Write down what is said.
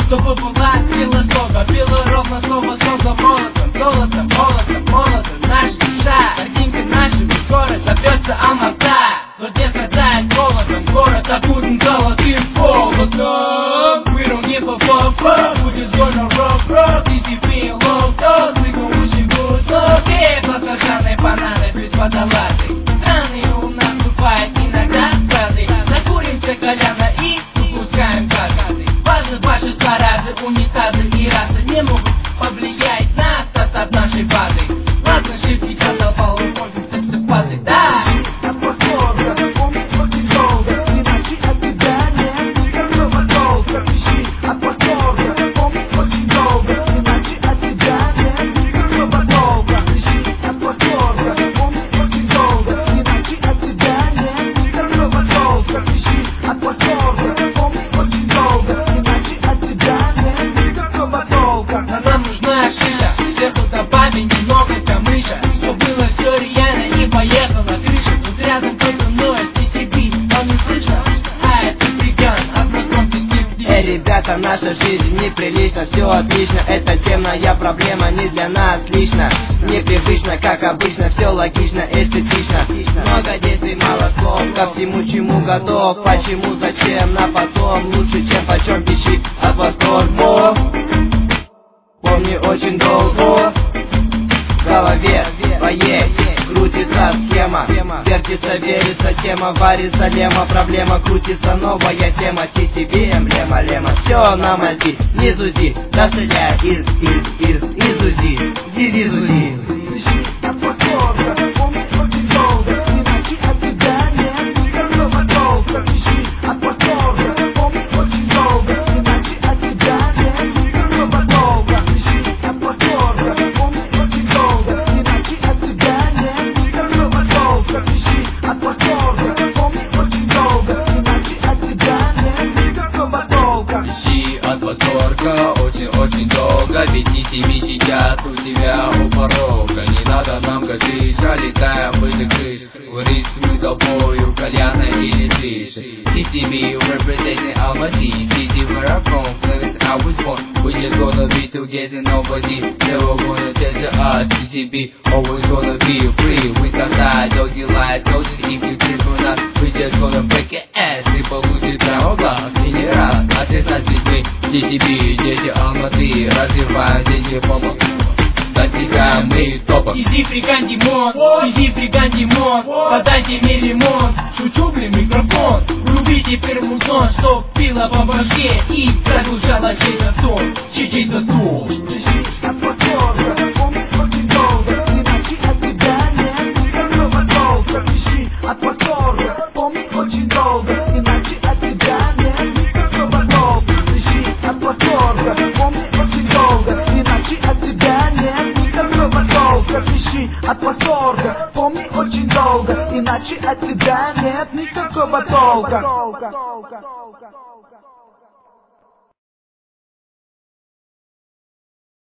чтобы была сила слога. Пила ровно слово молотом, золотом, молотом, молотом. Наша душа, картинка нашего город зовется Алмата. Но не страдает голодом, город окутан золотым холодом. We don't give a fuck, we just gonna rock, easy being low dog, we gon' wishing good luck. Все баклажаны, бананы, плюс водолазы. Странные у нас бывает иногда фразы. Закуримся кальяна и выпускаем газы. Базы, ваши заразы, унитазы и расы не могут повлиять на состав нашей базы. Ладно, шибки задолбал, уходим в базы, да. Нам нужна шиша, сверху добавить немного камыша, чтоб было все реально и поехал на крышу. Тут рядом кто-то ноет, TCB, вам не слышно? А это цыган, ознакомьтесь с ним. Ребята, наша жизнь неприлично, все отлично. Это темная проблема не для нас лично. Непривычно, как обычно, все логично, эстетично. Много действий, мало слов, ко всему чему готов. Почему, зачем, на потом, лучше чем почем пищи от восторга. Помни очень долго, в голове твоей крутится схема, вертится, верится тема, варится лема, проблема крутится, новая тема, TCB, эмблема, лема, все на мази, не зузи, да стреляй из УЗИ, зизи-зузи. Очень долго, ведь TCB сейчас у тебя у порога. Не надо нам газить, летаем выше крыш. В ритме толпою, кальяна или тише. TCB representing Almaty, city where I'm from, place I was born. We just gonna be together, nobody never gonna tell us. TCB always gonna be free. We got that doggy light, so if you trip on us, we just gonna break your ass. Ты получишь прямо глаз, и не раз, а 16 дней. TCB, дети Алматы, развиваем здесь помог. Достигаем мы топа. Изи фрикан Димон, изи фрикан Димон, подайте мне лимон. Шучу, блин, микрофон. Рубите первый сон, чтоб пила по башке и продолжала чей-то сон, чей-то стул. От восторга, помни очень долго, иначе от тебя нет никакого толка. Пиши от восторга, помни очень долго, иначе от тебя нет никакого толка. Пиши от восторга, помни очень долго, иначе от тебя нет никакого толка.